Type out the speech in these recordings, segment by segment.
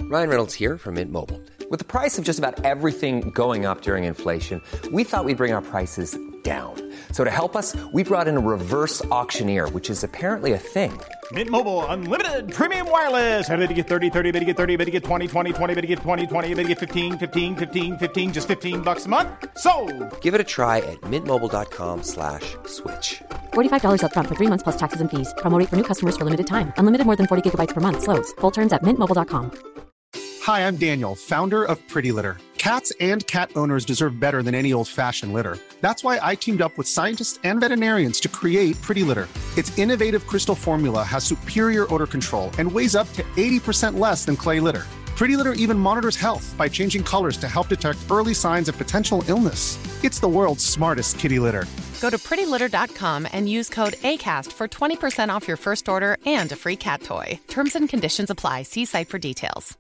Ryan Reynolds here from Mint Mobile. With the price of just about everything going up during inflation, we thought we'd bring our prices down. So to help us, we brought in a reverse auctioneer, which is apparently a thing. Mint Mobile Unlimited Premium Wireless. How to get 30, 30, bit to get 30, bit to get 20, 20, 20, bit to get 20, 20, bit to get 15, 15, 15, 15, just $15 a month? Sold! Give it a try at mintmobile.com/switch. $45 up front for 3 months plus taxes and fees. Promo rate for new customers for limited time. Unlimited more than 40 gigabytes per month. Slows full terms at mintmobile.com. Hi, I'm Daniel, founder of Pretty Litter. Cats and cat owners deserve better than any old-fashioned litter. That's why I teamed up with scientists and veterinarians to create Pretty Litter. Its innovative crystal formula has superior odor control and weighs up to 80% less than clay litter. Pretty Litter even monitors health by changing colors to help detect early signs of potential illness. It's the world's smartest kitty litter. Go to prettylitter.com and use code ACAST for 20% off your first order and a free cat toy. Terms and conditions apply. See site for details.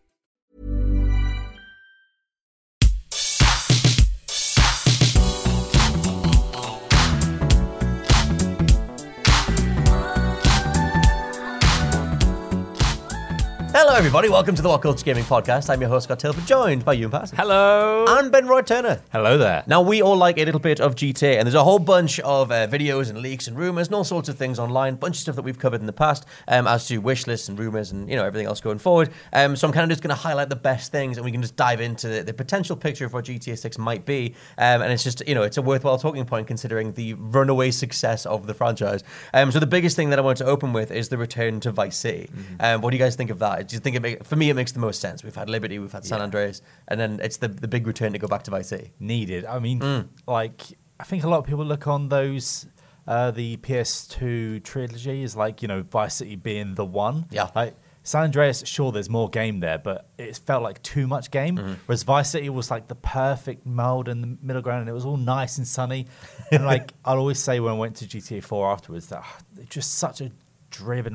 Hello, everybody. Welcome to the What Culture Gaming Podcast. I'm your host, Scott Tilford, joined by Ewan Parsons. Hello. And Ben Roy Turner. Hello there. Now, we all like a little bit of GTA, and there's a whole bunch of videos and leaks and rumors and all sorts of things online, bunch of stuff that we've covered in the past as to wish lists and rumors and, everything else going forward. So I'm kind of just going to highlight the best things, and we can just dive into the potential picture of what GTA 6 might be. And it's just, it's a worthwhile talking point considering the runaway success of the franchise. So the biggest thing that I want to open with is the return to Vice City. What do you guys think of that? Do you think for me, it makes the most sense. We've had Liberty, we've had San Andreas, and then it's the big return to go back to Vice City. Needed. I mean, I think a lot of people look on those, the PS2 trilogy as Vice City being the one. Yeah. San Andreas, sure, there's more game there, but it felt like too much game. Whereas Vice City was like the perfect mold and the middle ground, and it was all nice and sunny. And I'll always say when I went to GTA 4 afterwards that it's just such a driven,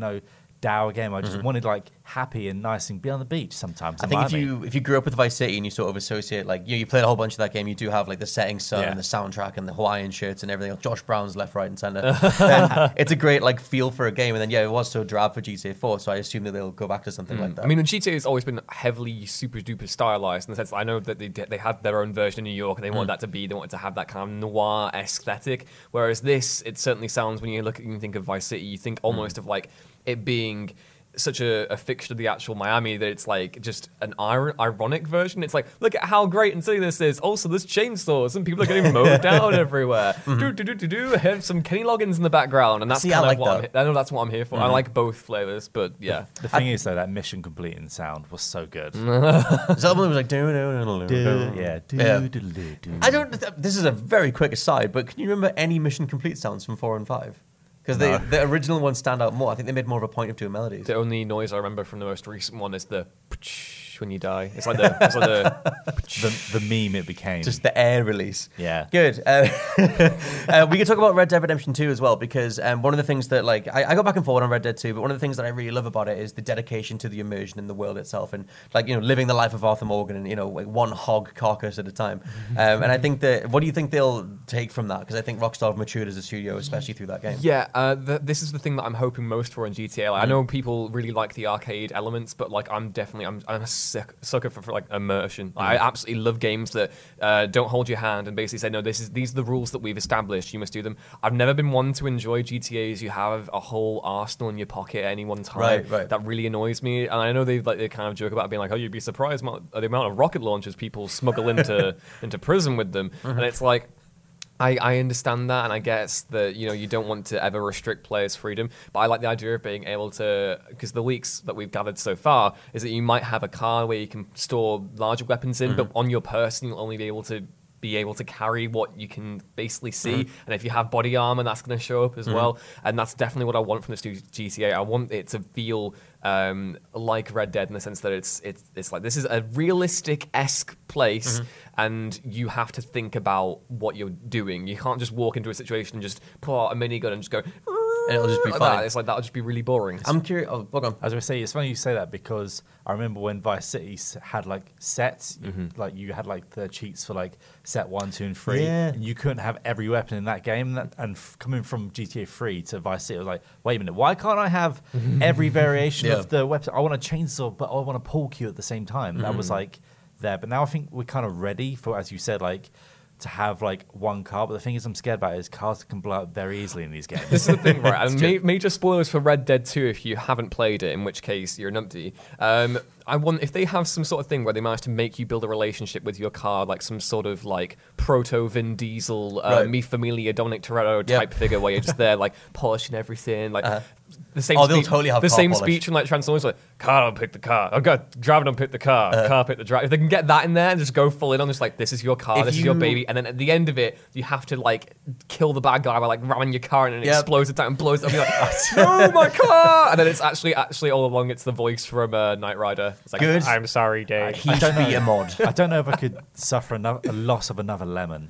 dour game. I just wanted happy and nice and be on the beach sometimes. I think if you grew up with Vice City and you sort of associate you played a whole bunch of that game, you do have the setting sun and the soundtrack and the Hawaiian shirts and everything else. Josh Brown's left, right, and center. Then it's a great feel for a game. And then it was so drab for GTA 4, so I assume that they'll go back to something like that. I mean, GTA has always been heavily super duper stylized in the sense that I know that they had their own version in New York and they wanted they wanted to have that kind of noir aesthetic. Whereas this, it certainly sounds, when you think of Vice City, you think almost of it being such a fixture of the actual Miami that it's just an ironic version. It's look at how great and silly this is. Also, there's chainsaws and people are getting mowed down everywhere. Have some Kenny Loggins in the background, and that's I know that's what I'm here for. I like both flavors, but yeah. The thing is though, that mission completing sound was so good. Someone was I don't. This is a very quick aside, but can you remember any mission complete sounds from 4 and 5? Because the original ones stand out more. I think they made more of a point of doing melodies. The only noise I remember from the most recent one is the when you die. It's like the meme it became. Just the air release. Yeah. Good. We could talk about Red Dead Redemption 2 as well, because one of the things that I go back and forward on Red Dead 2, but one of the things that I really love about it is the dedication to the immersion in the world itself, and living the life of Arthur Morgan and one hog carcass at a time. And I think that, what do you think they'll take from that? Because I think Rockstar have matured as a studio, especially through that game. Yeah, this is the thing that I'm hoping most for in GTA. I know people really like the arcade elements, but I'm a sucker for immersion. I absolutely love games that don't hold your hand and basically say, no, these are the rules that we've established, you must do them. I've never been one to enjoy GTAs. You have a whole arsenal in your pocket at any one time. Right. That really annoys me. And I know they kind of joke about being oh, you'd be surprised at the amount of rocket launchers people smuggle into prison with them. And it's I understand that, and I guess that you don't want to ever restrict players' freedom, but I like the idea of being able to, because the leaks that we've gathered so far is that you might have a car where you can store larger weapons in, but on your person you'll only be able to carry what you can basically see, and if you have body armor, that's going to show up as well, and that's definitely what I want from this new GTA. I want it to feel like Red Dead in the sense that it's this is a realistic-esque place, and you have to think about what you're doing. You can't just walk into a situation and just pull out a minigun and just go and it'll just be like fine. that. It's like that'll just be really boring. I'm curious. Oh, hold on. I was going to say, it's funny you say that because I remember when Vice City had like sets, like you had like the cheats for like set 1, 2, and 3. Yeah. And you couldn't have every weapon in that game. Coming from GTA 3 to Vice City, I was like, wait a minute, why can't I have every variation of the weapon? I want a chainsaw, but I want a pull cue at the same time. That was like there. But now I think we're kind of ready for, as you said, like, to have like one car, but the thing is I'm scared about is cars can blow up very easily in these games. This is the thing, right? And major spoilers for Red Dead 2 if you haven't played it, in which case you're a numpty. I want if they have some sort of thing where they manage to make you build a relationship with your car, like some sort of like proto Vin Diesel, Mi Familia, Dominic Toretto type figure, where you're just there like polishing everything, like the same. They'll totally have the car same polish. speech from like Transformers, like car don't pick the car, oh god, driver don't pick the car, car pick the driver. If they can get that in there and just go full in on just like this is your car, this is your baby, and then at the end of it you have to like kill the bad guy by like ramming your car and it explodes it down and blows it up. You're like, no, my car, and then it's actually all along it's the voice from Knight Rider. It's like, Good. I'm sorry, Dave. He should be a mod. I don't know if I could suffer a loss of another lemon.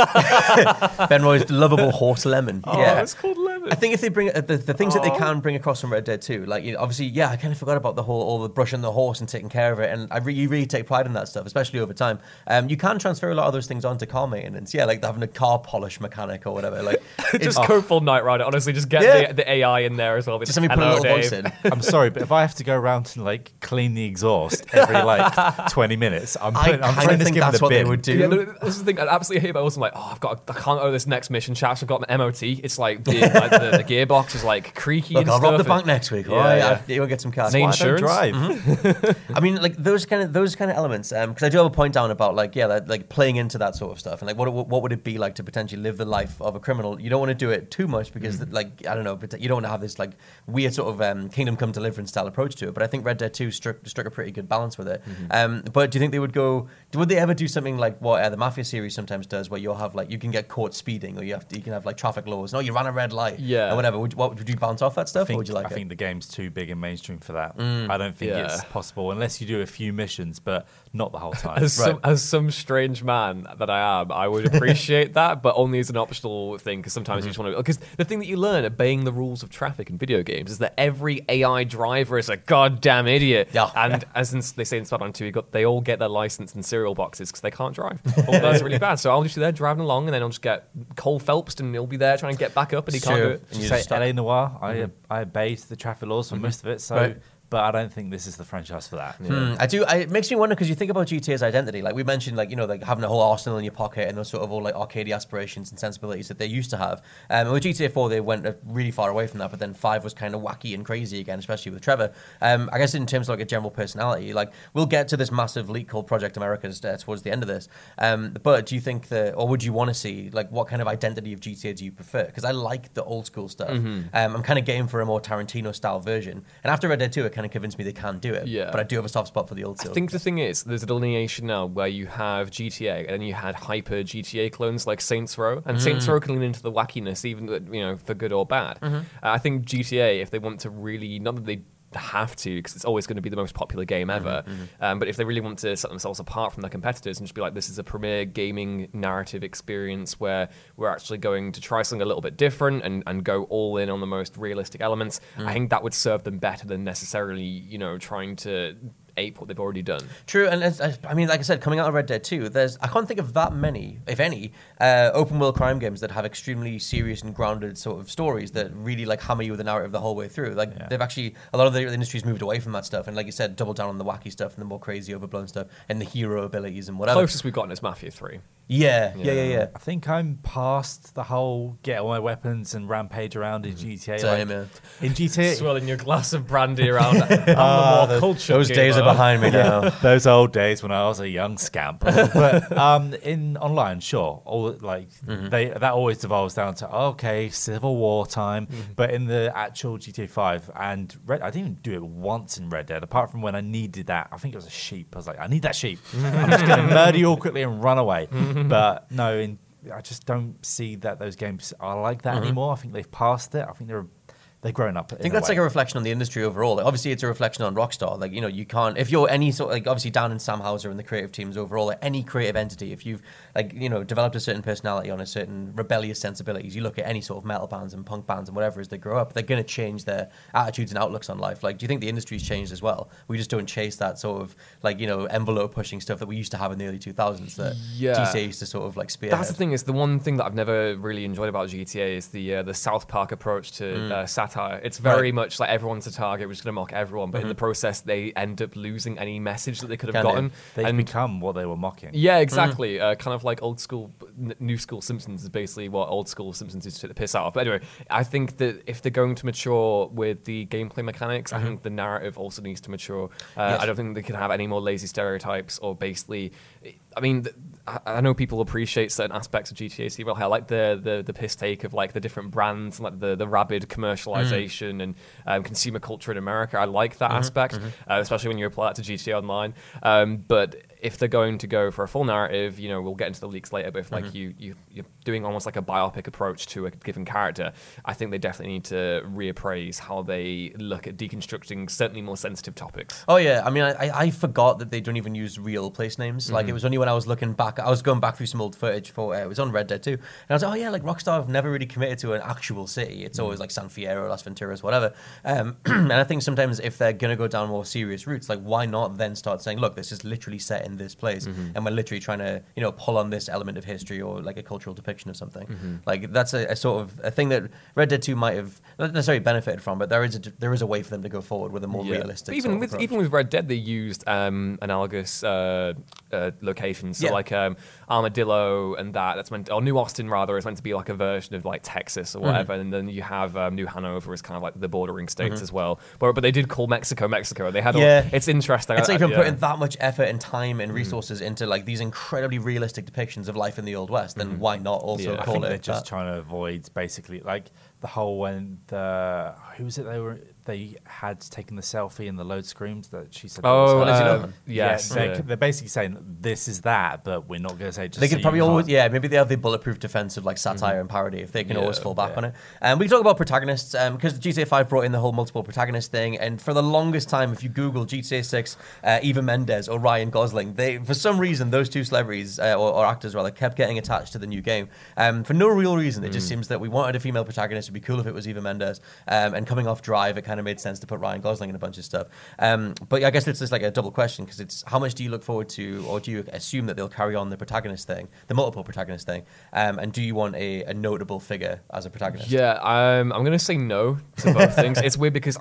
Ben Roy's lovable horse lemon. It's called Lemon. I think if they bring the things that they can bring across from Red Dead 2, like obviously, I kind of forgot about all the brushing the horse and taking care of it, and you really take pride in that stuff, especially over time. You can transfer a lot of those things onto car maintenance, like having a car polish mechanic or whatever. Like just go full Knight Rider. Honestly, just get the AI in there as well. Just let me put a little voice in. I'm sorry, but if I have to go around and like clean the exhaust every like 20 minutes, I'm throwing this game in the what bin. they would do. Yeah, no, this is the thing I absolutely hate about it. I'm like, I can't go to this next mission, chaps. I've got my MOT. It's like the gearbox is like creaky. Look, and I'll stuff. rob the bank next week. You will get some cash. Need Why? insurance? Drive. I mean, like those kind of elements. Because I do have a point down about like playing into that sort of stuff, and like what would it be like to potentially live the life of a criminal? You don't want to do it too much because like I don't know, but you don't want to have this like weird sort of Kingdom Come Deliverance style approach to it. But I think Red Dead 2 struck a pretty good balance with it. But do you think they would go? Would they ever do something like what the Mafia series sometimes does, where you'll have like you can get caught speeding, or you can have like traffic laws? No, you ran a red light, or whatever. Would you bounce off that stuff, or would you like it? I think the game's too big and mainstream for that. I don't think it's possible unless you do a few missions, but not the whole time. As some strange man that I am, I would appreciate that, but only as an optional thing, because sometimes you just want to. Because the thing that you learn obeying the rules of traffic in video games is that every AI driver is a goddamn idiot. Yeah. And as they say in Spider-Man 2, they all get their license in cereal boxes because they can't drive. That's really bad. So I'll just be there driving along, and then I'll just get Cole Phelps, and he'll be there trying to get back up, and he can't do it. And you say LA Noire, I obeyed the traffic laws for most of it, so but I don't think this is the franchise for that. I do. It makes me wonder because you think about GTA's identity. Like we mentioned, like like having a whole arsenal in your pocket and those sort of all like arcadey aspirations and sensibilities that they used to have. And with GTA 4, they went really far away from that. But then 5 was kind of wacky and crazy again, especially with Trevor. I guess in terms of like a general personality, like we'll get to this massive leak called Project Americas towards the end of this. But do you think or would you want to see like what kind of identity of GTA do you prefer? Because I like the old school stuff. I'm kind of game for a more Tarantino style version. And after Red Dead 2, it kind of convinced me they can do it. Yeah. But I do have a soft spot for the old stuff. I think the thing is, there's a delineation now where you have GTA and then you had hyper GTA clones like Saints Row, and Saints Row can lean into the wackiness, even for good or bad. I think GTA, if they want to really, not that they have to, because it's always going to be the most popular game ever, but if they really want to set themselves apart from their competitors and just be like, this is a premier gaming narrative experience where we're actually going to try something a little bit different and go all in on the most realistic elements, I think that would serve them better than necessarily trying to ape what they've already done. True, and I mean, like I said, coming out of Red Dead 2, I can't think of that many, if any, open world crime games that have extremely serious and grounded sort of stories that really like hammer you with the narrative the whole way through. Like they've actually, a lot of the industry's moved away from that stuff, and like you said, double down on the wacky stuff and the more crazy, overblown stuff, and the hero abilities and whatever. Closest we've gotten is Mafia 3. Yeah. I think I'm past the whole get all my weapons and rampage around in GTA. Same, in GTA, Swirling your glass of brandy around. I'm the more cultured those days are behind me now. Those old days when I was a young scamp. But in online, sure, all that always devolves down to Civil War time. But in the actual GTA 5 and I didn't even do it once in Red Dead, apart from when I needed that. I think it was a sheep. I was like, I need that sheep. I'm just going to murder you all quickly and run away. But no, I just don't see that those games are like that anymore. I think they've passed it. I think they're they've grown up. I think that's like a reflection on the industry overall. Like, obviously, it's a reflection on Rockstar. Like, you know, you can't, if you're any sort of, like, obviously Dan and Sam Houser and the creative teams overall, like any creative entity, if you've, like, you know, developed a certain personality on a certain rebellious sensibilities, you look at any sort of metal bands and punk bands and whatever as they grow up, they're going to change their attitudes and outlooks on life. Like, do you think the industry's changed as well? We just don't chase that sort of, like, you know, envelope pushing stuff that we used to have in the early 2000s that GTA used to sort of like spearhead. That's the thing. Is the one thing that I've never really enjoyed about GTA is the South Park approach to satire. It's very much like everyone's a target. We're just going to mock everyone, but in the process, they end up losing any message that they could have gotten. They've become what they were mocking. Yeah, exactly. Kind of like old school, new school Simpsons is basically what old school Simpsons used to take the piss out of. But anyway, I think that if they're going to mature with the gameplay mechanics, I think the narrative also needs to mature. I don't think they can have any more lazy stereotypes or basically. I mean, I know people appreciate certain aspects of GTA C. Well, I like the piss take of like the different brands, like the rabid commercialization and consumer culture in America. I like that aspect, especially when you apply that to GTA Online. But if they're going to go for a full narrative, you know, we'll get into the leaks later. But if like you're doing almost like a biopic approach to a given character, I think they definitely need to reappraise how they look at deconstructing certainly more sensitive topics. Oh yeah, I mean, I forgot that they don't even use real place names. Like, it was only when I was looking back, I was going back through some old footage for it was on Red Dead 2, and I was like, oh yeah, like Rockstar have never really committed to an actual city. It's always like San Fierro, Las Venturas, whatever. And I think sometimes if they're gonna go down more serious routes, like why not then start saying, look, this is literally set in this place, and we're literally trying to, you know, pull on this element of history or like a cultural depiction of something. Like that's a sort of a thing that Red Dead 2 might have not necessarily benefited from, but there is a way for them to go forward with a more realistic. But even with Red Dead, they used analogous locations. So like Armadillo and that's meant, or New Austin rather, is meant to be like a version of like Texas or whatever, and then you have New Hanover as kind of like the bordering states as well. But they did call Mexico. They had it's interesting. It's like if you're putting that much effort and time and resources into like these incredibly realistic depictions of life in the Old West, then why not also call I think it? they're just trying to avoid basically like the whole when who was it they had taken the selfie and the load screams that she said. Yes. They're basically saying this is that, but we're not going to say. Just they could probably always, maybe they have the bulletproof defense of like satire and parody if they can always fall back on it. And we can talk about protagonists because GTA 5 brought in the whole multiple protagonist thing, and for the longest time, if you Google GTA 6, Eva Mendes or Ryan Gosling, they for some reason those two celebrities or actors rather kept getting attached to the new game for no real reason. It just seems that we wanted a female protagonist. It'd be cool if it was Eva Mendes, and coming off Drive, it kind of made sense to put Ryan Gosling in a bunch of stuff. But I guess it's just like a double question because it's how much do you look forward to, or do you assume that they'll carry on the protagonist thing, the multiple protagonist thing, and do you want a notable figure as a protagonist? Yeah, I'm going to say no to both things. It's weird because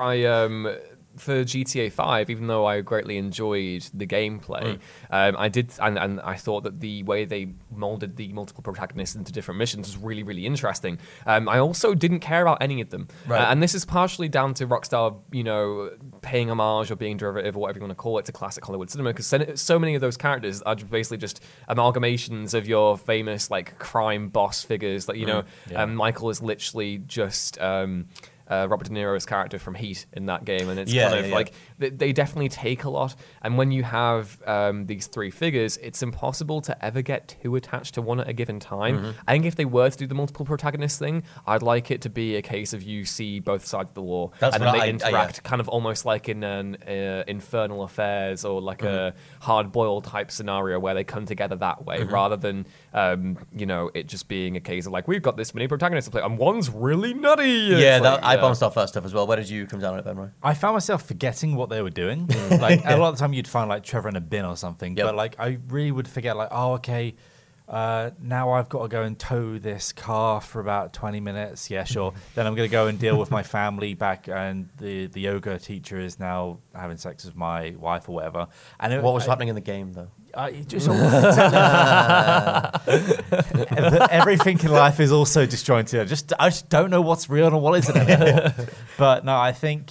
for GTA 5, even though I greatly enjoyed the gameplay, I did, and I thought that the way they molded the multiple protagonists into different missions was really, really interesting. I also didn't care about any of them. And this is partially down to Rockstar, you know, paying homage or being derivative or whatever you want to call it to classic Hollywood cinema, because so many of those characters are basically just amalgamations of your famous, like, crime boss figures. Like, you know, Michael is literally just... Robert De Niro's character from Heat in that game, and it's like they definitely take a lot. And when you have these three figures, it's impossible to ever get too attached to one at a given time. I think if they were to do the multiple protagonist thing, I'd like it to be a case of you see both sides of the war, and then they interact kind of almost like in an Infernal Affairs or like a hard-boiled type scenario where they come together that way, rather than you know, it just being a case of like, we've got this many protagonists to play, and one's really nutty. I bounced off that stuff as well. Where did you come down on it, Ben? Right? I found myself forgetting what they were doing. Like a lot of the time, you'd find like Trevor in a bin or something. But like I really would forget. Like, oh, okay, now I've got to go and tow this car for about 20 minutes. Yeah, sure. Then I'm going to go and deal with my family back, and the yoga teacher is now having sex with my wife or whatever. And what was happening in the game though? Everything in life is also disjointed. I just don't know what's real and what isn't anymore. But no, I think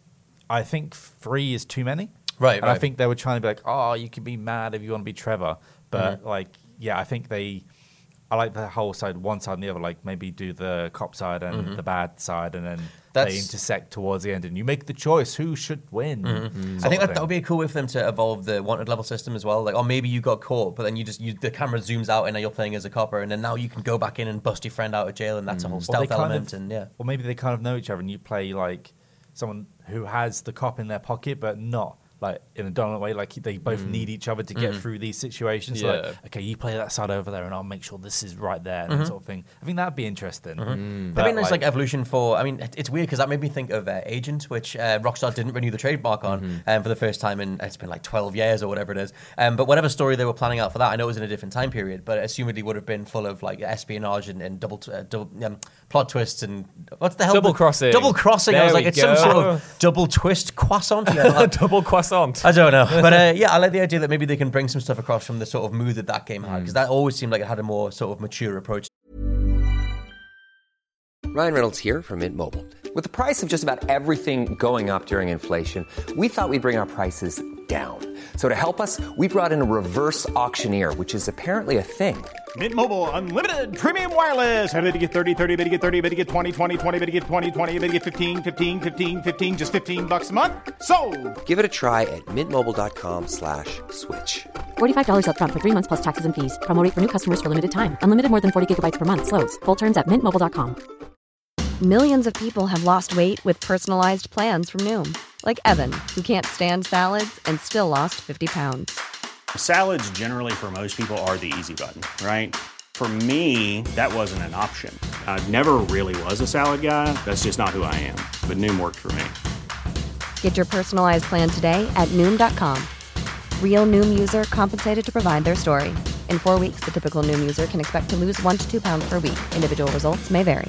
3 is too many. Right. And I think they were trying to be like, oh, you can be mad if you want to be Trevor. But like, yeah, I think I like the whole side, one side and the other. Like maybe do the cop side and the bad side, and then they intersect towards the end, and you make the choice who should win. I think that would be a cool way for them to evolve the wanted level system as well. Like, or maybe you got caught, but then the camera zooms out and now you're playing as a copper, and then now you can go back in and bust your friend out of jail, and that's a whole stealth element. Or maybe they kind of know each other, and you play like someone who has the cop in their pocket, but not like in a dominant way. Like they both need each other to get through these situations. Yeah. Like, okay, you play that side over there, and I'll make sure this is right there, and that sort of thing. I think that'd be interesting. That'd be a nice like evolution for. I mean, it's weird because that made me think of Agent, which Rockstar didn't renew the trademark on for the first time in it's been like 12 years or whatever it is. But whatever story they were planning out for that, I know it was in a different time period, but assumedly would have been full of like espionage and double plot twists and what's the hell? Double crossing. Double crossing. There I was like, we it's some sort of double twist croissant. Double croissant. I don't know. But I like the idea that maybe they can bring some stuff across from the sort of mood that game had, because that always seemed like it had a more sort of mature approach. Ryan Reynolds here from Mint Mobile. With the price of just about everything going up during inflation, we thought we'd bring our prices down. So to help us, we brought in a reverse auctioneer, which is apparently a thing. Mint Mobile Unlimited Premium Wireless. How to get 30, 30, bit to get 30, bit to get 20, 20, 20, bit to get 20, 20, bit to get 15, 15, 15, 15, just $15 a month? Sold! Give it a try at mintmobile.com/switch. $45 up front for 3 months plus taxes and fees. Promo rate for new customers for limited time. Unlimited more than 40 gigabytes per month. Slows full terms at mintmobile.com. Millions of people have lost weight with personalized plans from Noom. Like Evan, who can't stand salads and still lost 50 pounds. Salads generally for most people are the easy button, right? For me, that wasn't an option. I never really was a salad guy. That's just not who I am. But Noom worked for me. Get your personalized plan today at Noom.com. Real Noom user compensated to provide their story. In 4 weeks, the typical Noom user can expect to lose 1 to 2 pounds per week. Individual results may vary.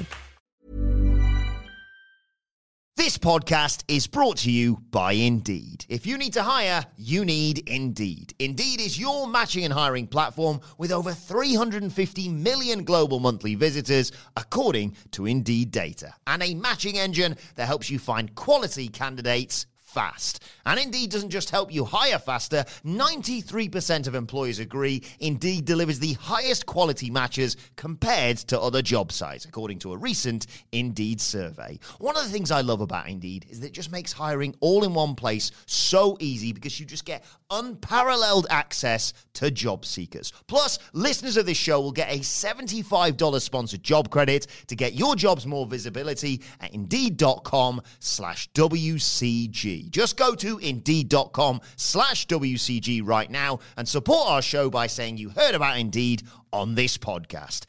This podcast is brought to you by Indeed. If you need to hire, you need Indeed. Indeed is your matching and hiring platform with over 350 million global monthly visitors, according to Indeed data, and a matching engine that helps you find quality candidates fast. And Indeed doesn't just help you hire faster. 93% of employers agree Indeed delivers the highest quality matches compared to other job sites, according to a recent Indeed survey. One of the things I love about Indeed is that it just makes hiring all in one place so easy, because you just get unparalleled access to job seekers. Plus, listeners of this show will get a $75 sponsored job credit to get your jobs more visibility at Indeed.com/WCG. Just go to Indeed.com/WCG right now and support our show by saying you heard about Indeed on this podcast.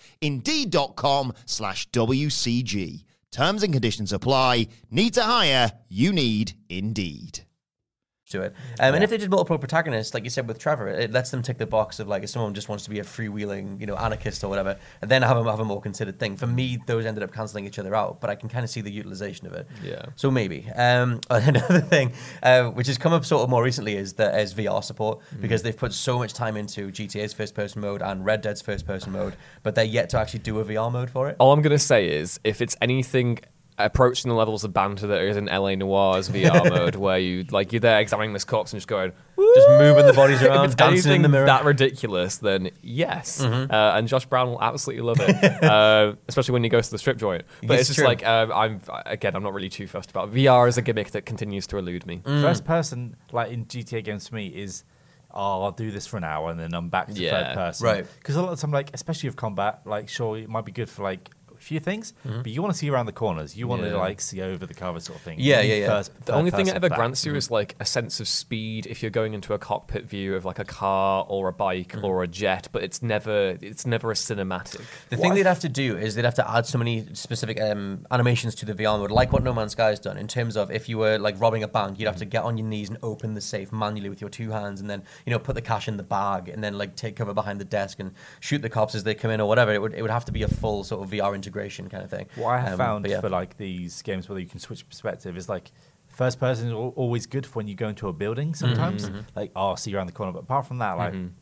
Indeed.com/WCG. Terms and conditions apply. Need to hire? You need Indeed. To it. And if they did multiple protagonists, like you said with Trevor, it lets them tick the box of like if someone just wants to be a freewheeling, anarchist or whatever, and then have a more considered thing. For me, those ended up cancelling each other out, but I can kind of see the utilization of it. Yeah. So maybe. Another thing, which has come up sort of more recently, is VR support, because they've put so much time into GTA's first-person mode and Red Dead's first-person mode, but they're yet to actually do a VR mode for it. All I'm going to say is, if it's anything approaching the levels of banter that is in LA Noir's VR mode, where you're there examining this corpse and just going, woo! Just moving the bodies around, if it's dancing in the mirror. That ridiculous, then yes. And Josh Brown will absolutely love it, especially when he goes to the strip joint. But it's just true. Like, I'm not really too fussed about it. VR as a gimmick that continues to elude me. First person, like in GTA games for me, is I'll do this for an hour and then I'm back to third person. Right. Because a lot of the time, like, especially with combat, like, sure, it might be good for like few things, but you want to see around the corners. You want to like see over the cover sort of thing. The only thing it ever grants you is like a sense of speed if you're going into a cockpit view of like a car or a bike or a jet, but it's never a cinematic. The thing they'd have to do is they'd have to add so many specific animations to the VR mode, like what No Man's Sky has done, in terms of if you were like robbing a bank, you'd have to get on your knees and open the safe manually with your two hands, and then put the cash in the bag, and then like take cover behind the desk and shoot the cops as they come in or whatever. It would have to be a full sort of VR integration kind of thing. What I have found for like these games where you can switch perspective is like first person is always good for when you go into a building sometimes. Like, see around the corner. But apart from that, like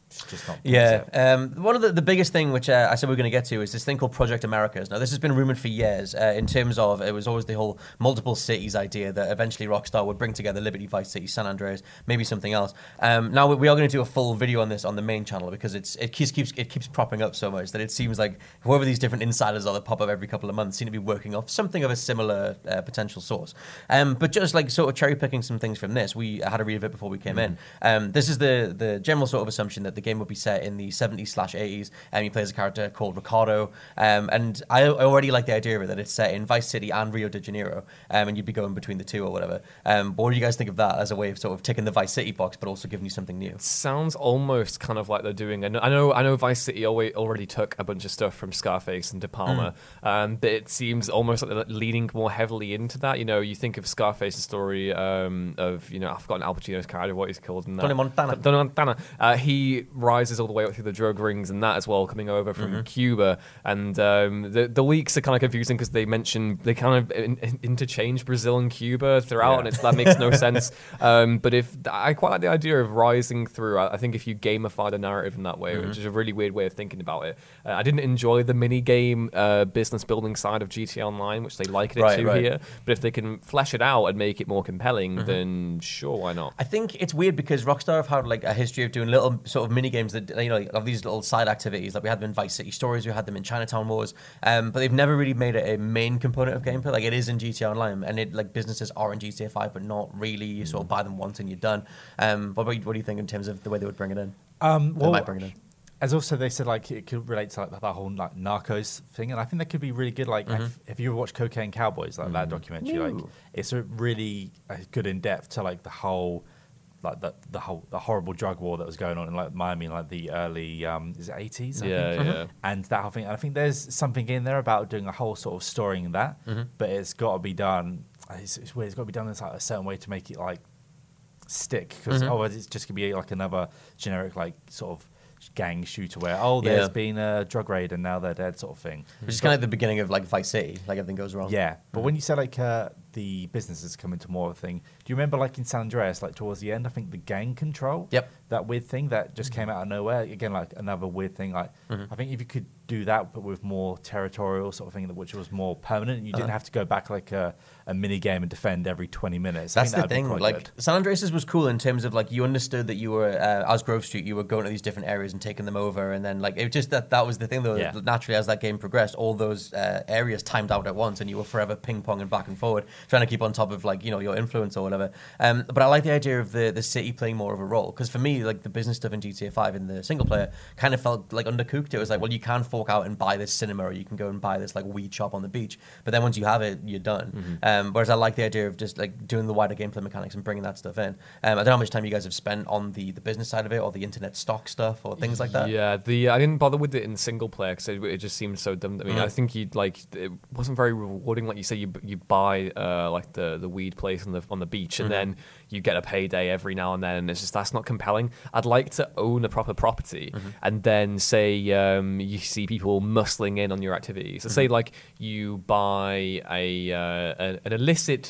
It's just not. One of the biggest thing which I said we're going to get to is this thing called Project Americas. Now, this has been rumored for years in terms of it was always the whole multiple cities idea that eventually Rockstar would bring together Liberty, Vice City, San Andreas, maybe something else. Now, we are going to do a full video on this on the main channel because it keeps propping up so much that it seems like whoever these different insiders are that pop up every couple of months seem to be working off something of a similar potential source. But just like sort of cherry picking some things from this, we had a read of it before we came in. This is the general sort of assumption that the game would be set in the 70s/80s, and you play as a character called Ricardo. And I already like the idea of it, that it's set in Vice City and Rio de Janeiro, and you'd be going between the two or whatever. But what do you guys think of that as a way of sort of ticking the Vice City box, but also giving you something new? It sounds almost kind of like they're doing. I know Vice City already took a bunch of stuff from Scarface and De Palma, but it seems almost like they're leaning more heavily into that. You know, you think of Scarface's story of, you know, I've forgotten Al Pacino's character, what he's called. Tony Montana. Tony Montana. He rises all the way up through the drug rings and that as well, coming over from Cuba. And the leaks are kind of confusing because they kind of interchange Brazil and Cuba throughout, and that makes no sense. But I quite like the idea of rising through. I think if you gamify the narrative in that way, which is a really weird way of thinking about it. I didn't enjoy the mini game business building side of GTA Online, which they likened it to here. But if they can flesh it out and make it more compelling, then sure, why not? I think it's weird because Rockstar have had like a history of doing little sort of mini games that, you know, of these little side activities. Like we had them in Vice City Stories, we had them in Chinatown Wars, but they've never really made it a main component of gameplay. Like it is in GTA Online, and it like businesses are in GTA 5, but not really. You sort of buy them once and you're done. What do you think in terms of the way they would bring it in? They might bring it in. As also they said, like it could relate to like that whole like Narcos thing, and I think that could be really good. Like if you ever watch Cocaine Cowboys, like that documentary, like it's a really good in depth to like the whole. Like the horrible drug war that was going on in like Miami in like the early is it 80s? Yeah. And that whole thing. And I think there's something in there about doing a whole sort of story in that, but it's got to be done. It's weird. It's got to be done in like a certain way to make it like stick, because otherwise it's just gonna be like another generic like sort of gang shooter where there's been a drug raid and now they're dead sort of thing. Which is kind of the beginning of like Vice City, like everything goes wrong. Yeah, but when you say like the businesses come into more of a thing, do you remember like in San Andreas, like towards the end, I think the gang control, that weird thing that just came out of nowhere, again like another weird thing, like I think if you could do that but with more territorial sort of thing, which was more permanent, you didn't have to go back like a mini game and defend every 20 minutes. That's the thing, like San Andreas was cool in terms of like you understood that you were as Grove Street, you were going to these different areas and taking them over, and then like it just that was the thing though. Naturally, as that game progressed, all those areas timed out at once, and you were forever ping-ponging back and forward, trying to keep on top of like, you know, your influence or whatever. But I like the idea of the city playing more of a role, because for me, like the business stuff in GTA 5 in the single player kind of felt like undercooked. It was like, well, you can fork out and buy this cinema, or you can go and buy this like weed shop on the beach, but then once you have it, you're done. Whereas I like the idea of just like doing the wider gameplay mechanics and bringing that stuff in. I don't know how much time you guys have spent on the business side of it, or the internet stock stuff, or things like that. Yeah, I didn't bother with it in single player because it just seemed so dumb to me. I think you'd like it wasn't very rewarding. Like you say, you buy like the weed place on the beach, and then you get a payday every now and then, and it's just that's not compelling. I'd like to own a proper property, and then say you see people muscling in on your activities. So say like you buy an illicit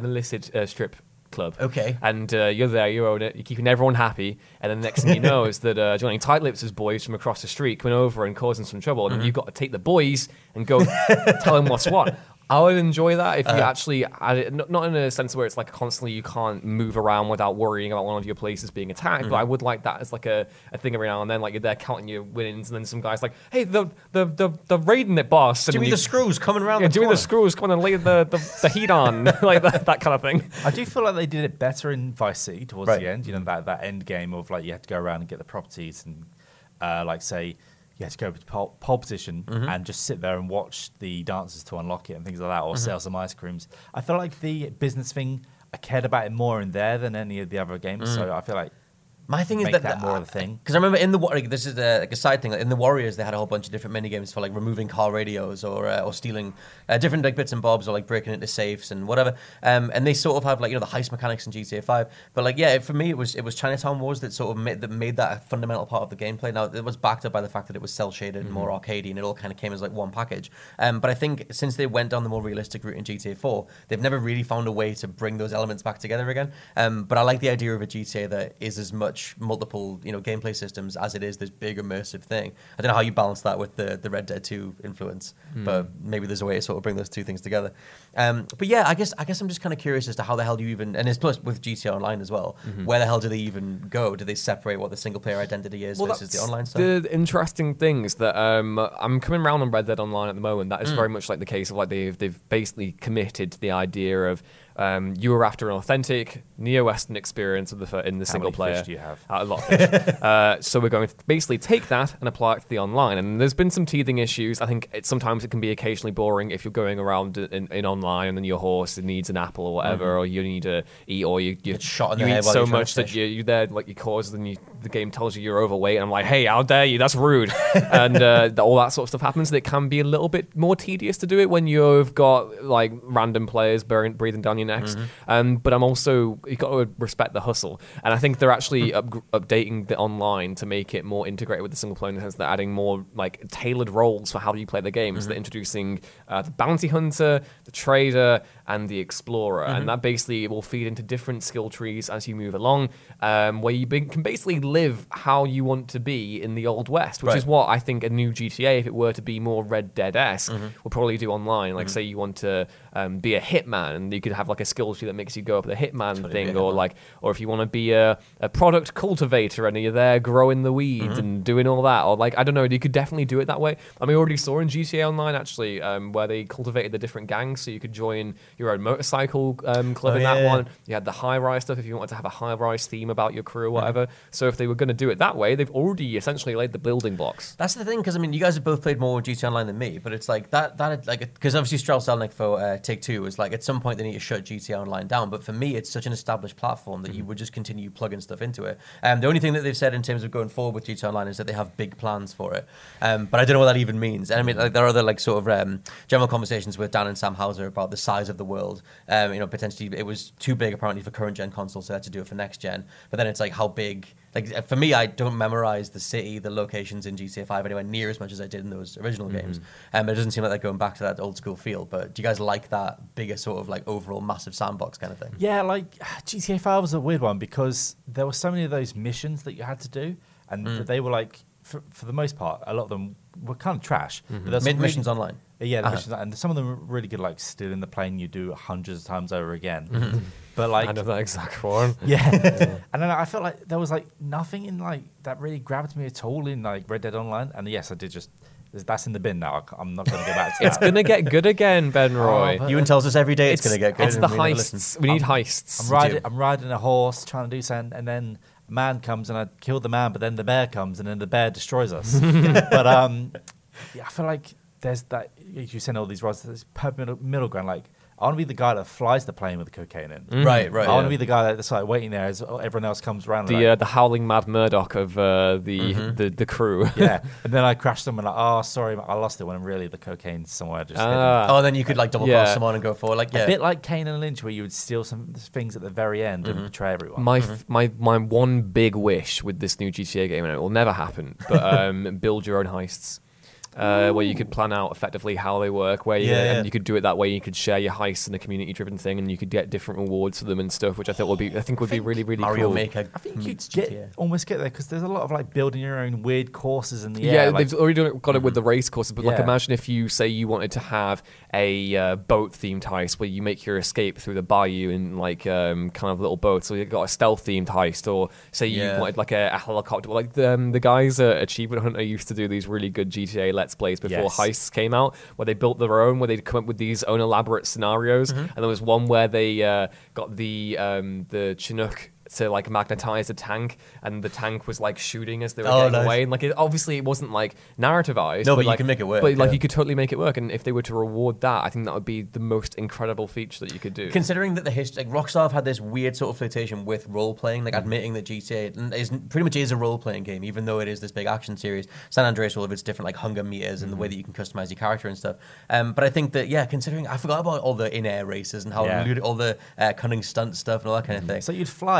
strip club. Okay. And you're there, you own it, you're keeping everyone happy, and then the next thing you know is that Johnny Tight-Lips' boys from across the street coming over and causing some trouble, and you've got to take the boys and go tell them what's what. I would enjoy that if you actually add it, not in a sense where it's like constantly you can't move around without worrying about one of your places being attacked, but I would like that as like a thing every now and then, like you're there counting your winnings, and then some guy's like, hey, the raiding it, boss. Do me the screws coming around the corner. Do me the screws, come on and lay the heat on, like that kind of thing. I do feel like they did it better in Vice City towards the end, you know, that end game of like you had to go around and get the properties and like say, you had to go to pole position and just sit there and watch the dancers to unlock it and things like that, or sell some ice creams. I feel like the business thing, I cared about it more in there than any of the other games, so I feel like my thing is that more of the thing. Because I remember in this is like a side thing. Like in the Warriors, they had a whole bunch of different mini games for like removing car radios or stealing different like bits and bobs, or like breaking into safes and whatever. And they sort of have like, you know, the heist mechanics in GTA 5. But like for me it was Chinatown Wars that sort of made that a fundamental part of the gameplay. Now it was backed up by the fact that it was cell shaded and more arcadey, and it all kind of came as like one package. But I think since they went down the more realistic route in GTA 4, they've never really found a way to bring those elements back together again. But I like the idea of a GTA that is as much much multiple, gameplay systems as it is this big immersive thing. I don't know how you balance that with the Red Dead 2 influence, but maybe there's a way to sort of bring those two things together. But yeah, I guess I'm just kind of curious as to how the hell do you even, and it's plus with GTA Online as well, where the hell do they even go? Do they separate what the single player identity is versus the online stuff? The interesting thing is that I'm coming around on Red Dead Online at the moment. That is very much like the case of like they've basically committed to the idea of you were after an authentic neo-Western experience in the single player. Fish do you have? A lot of fish. So we're going to basically take that and apply it to the online. And there's been some teething issues. I think sometimes it can be occasionally boring if you're going around in online and then your horse needs an apple or whatever, or you need to eat, or you shot in the eat head while so you're trying much to that you're there, like you cause, and the game tells you you're overweight. And I'm like, hey, how dare you? That's rude. And all that sort of stuff happens. It can be a little bit more tedious to do it when you've got like random players breathing down your necks. But I'm also, you've got to respect the hustle. And I think they're actually updating the online to make it more integrated with the single player in the sense they're adding more like tailored roles for how you play the game. So they're introducing the bounty hunter, the trader, and the explorer. And that basically will feed into different skill trees as you move along, where you can basically live how you want to be in the Old West, which is what I think a new GTA, if it were to be more Red Dead-esque, will probably do online. Like say you want to be a hitman, and you could have like a skill tree that makes you go up the hitman thing, or if you want to be a product cultivator and you're there growing the weeds and doing all that, or like I don't know, you could definitely do it that way. I mean, we already saw in GTA Online actually where they cultivated the different gangs, so you could join your own motorcycle club in that one. You had the high-rise stuff if you wanted to have a high-rise theme about your crew or whatever. So if they were going to do it that way, they've already essentially laid the building blocks. That's the thing, because I mean, you guys have both played more GTA Online than me, but it's like that like, because obviously Strauss Zelnick for Take-Two was like, at some point they need to shut GTA Online down, but for me it's such an established platform that you would just continue plugging stuff into it. The only thing that they've said in terms of going forward with GTA Online is that they have big plans for it, but I don't know what that even means. And I mean, like, there are other like sort of general conversations with Dan and Sam Houser about the size of the world. Potentially it was too big apparently for current gen consoles, so they had to do it for next gen, but then it's like, how big? Like for me, I don't memorize the city, the locations in GTA 5 anywhere near as much as I did in those original games. It doesn't seem like they're going back to that old school feel. But do you guys like that bigger sort of like overall massive sandbox kind of thing? Yeah, like GTA 5 was a weird one because there were so many of those missions that you had to do, and they were like, for the most part, a lot of them were kind of trash. But Missions online. Yeah, the missions, and some of them were really good, like stealing the plane you do hundreds of times over again. But like, I know that exact one. Yeah. And then I felt like there was like nothing in like that really grabbed me at all in like Red Dead Online. And yes, I did just. That's in the bin now. I'm not going to go back to that. It's going to get good again, Ben Roy. Ewan tells us every day it's going to get good. It's the heists. We need heists. I'm riding a horse trying to do something, and then a man comes and I kill the man, but then the bear comes and then the bear destroys us. But yeah, I feel like there's that. You send all these rods. There's perfect middle ground. Like I want to be the guy that flies the plane with the cocaine in. Right. I want to be the guy that's like waiting there as everyone else comes around. The howling Mad Murdoch of the crew. Yeah, and then I crash them and like, oh, sorry, I lost it. When really the cocaine's somewhere just. Then you could like double cross someone and go forward. Like a bit like Kane and Lynch, where you would steal some things at the very end and betray everyone. My one big wish with this new GTA game, and it will never happen, but build your own heists. Where you could plan out effectively how they work, and you could do it that way. You could share your heists in a community-driven thing, and you could get different rewards for them and stuff, which I think would be really, really Mario cool. Maker. I think you'd almost get there because there's a lot of like building your own weird courses in the air. Yeah, they've already got it with the race courses, but like imagine if you say you wanted to have a boat-themed heist where you make your escape through the bayou in like kind of little boats, so you've got a stealth-themed heist, or say you wanted like a helicopter. Like the guys at Achievement Hunter used to do these really good GTA Let's Plays before heists came out, where they built their own, where they'd come up with these own elaborate scenarios. And there was one where they got the Chinook to like magnetize a tank, and the tank was like shooting as they were getting away, and like obviously it wasn't like narrativized. No, but like, you can make it work. But like you could totally make it work, and if they were to reward that, I think that would be the most incredible feature that you could do. Considering that the history, like Rockstar have had this weird sort of flirtation with role playing, like admitting that GTA is pretty much a role playing game, even though it is this big action series. San Andreas will have its different like hunger meters and the way that you can customize your character and stuff. But I think that considering I forgot about all the in-air races and how all the cunning stunt stuff and all that kind of thing. So you'd fly.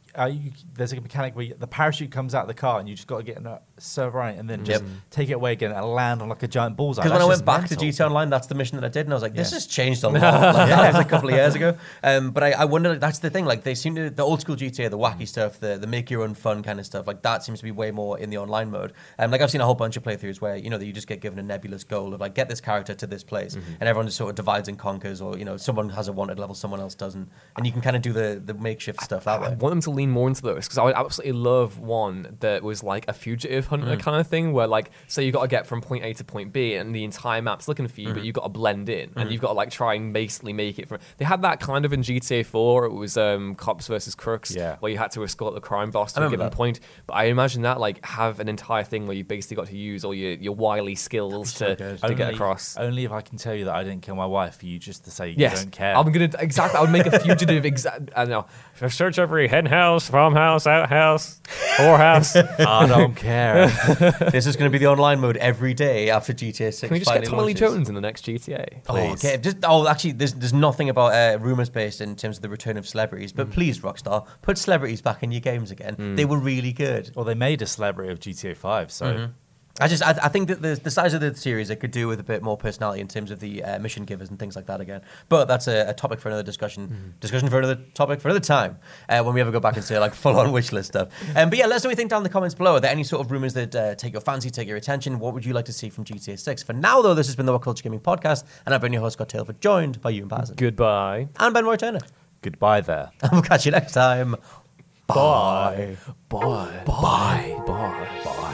there's a mechanic where the parachute comes out of the car and you just got to get in a server on it and then just take it away again and land on like a giant bullseye. Because when I went back to GTA Online, that's the mission that I did, and I was like, this has changed a lot. That was a couple of years ago. But I wonder, that's the thing, like they seem to, the old school GTA, the wacky stuff, the make your own fun kind of stuff, like that seems to be way more in the online mode. Like I've seen a whole bunch of playthroughs where, that you just get given a nebulous goal of like, get this character to this place, and everyone just sort of divides and conquers, or, someone has a wanted level, someone else doesn't, and you can kind of do the makeshift stuff that way. I want them to lean more into those, because I would absolutely love one that was like a fugitive hunter kind of thing, where like, say you got to get from point A to point B, and the entire map's looking for you, but you've got to blend in, and you've got to like try and basically make it from. They had that kind of in GTA 4. It was Cops versus Crooks, where you had to escort the crime boss to a given point. But I imagine that like have an entire thing where you basically got to use all your wily skills to get across. Only if I can tell you that I didn't kill my wife for you just to say you don't care. I'm gonna I would make a fugitive I don't know. Search every hen house, farmhouse, outhouse, whorehouse. I don't care. This is going to be the online mode every day after GTA 6. Can we just get Tommy Lee Jones in the next GTA? Please. Actually, there's nothing about rumors based in terms of the return of celebrities, but please, Rockstar, put celebrities back in your games again. They were really good. Well, they made a celebrity of GTA 5, so... I think that the size of the series, it could do with a bit more personality in terms of the mission givers and things like that again. But that's a topic for another discussion. Discussion for another topic for another time when we ever go back and say like full-on wish list stuff. But yeah, let us know what you think down in the comments below. Are there any sort of rumors that take your fancy, take your attention? What would you like to see from GTA 6? For now, though, this has been the What Culture Gaming Podcast, and I've been your host, Scott Tailford, joined by Ewan Bazin. Goodbye. And Ben Roy Turner. Goodbye there. And we'll catch you next time. Bye. Bye. Bye. Bye. Bye. Bye.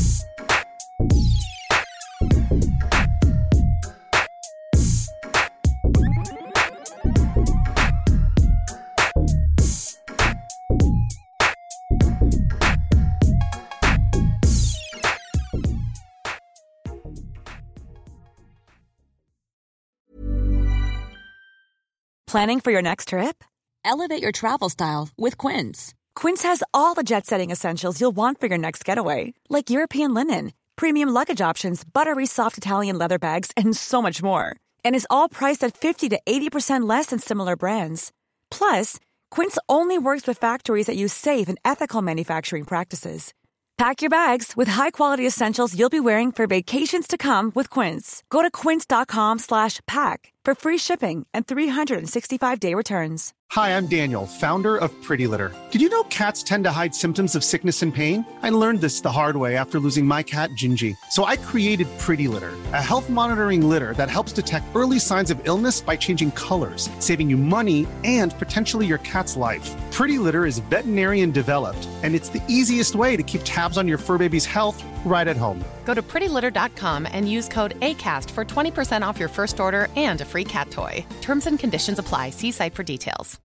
Planning for your next trip? Elevate your travel style with Quince. Quince has all the jet-setting essentials you'll want for your next getaway, like European linen, premium luggage options, buttery soft Italian leather bags, and so much more. And is all priced at 50 to 80% less than similar brands. Plus, Quince only works with factories that use safe and ethical manufacturing practices. Pack your bags with high-quality essentials you'll be wearing for vacations to come with Quince. Go to quince.com/pack for free shipping and 365-day returns. Hi, I'm Daniel, founder of Pretty Litter. Did you know cats tend to hide symptoms of sickness and pain? I learned this the hard way after losing my cat, Gingy. So I created Pretty Litter, a health monitoring litter that helps detect early signs of illness by changing colors, saving you money and potentially your cat's life. Pretty Litter is veterinarian developed, and it's the easiest way to keep tabs on your fur baby's health right at home. Go to prettylitter.com and use code ACAST for 20% off your first order and a free cat toy. Terms and conditions apply. See site for details.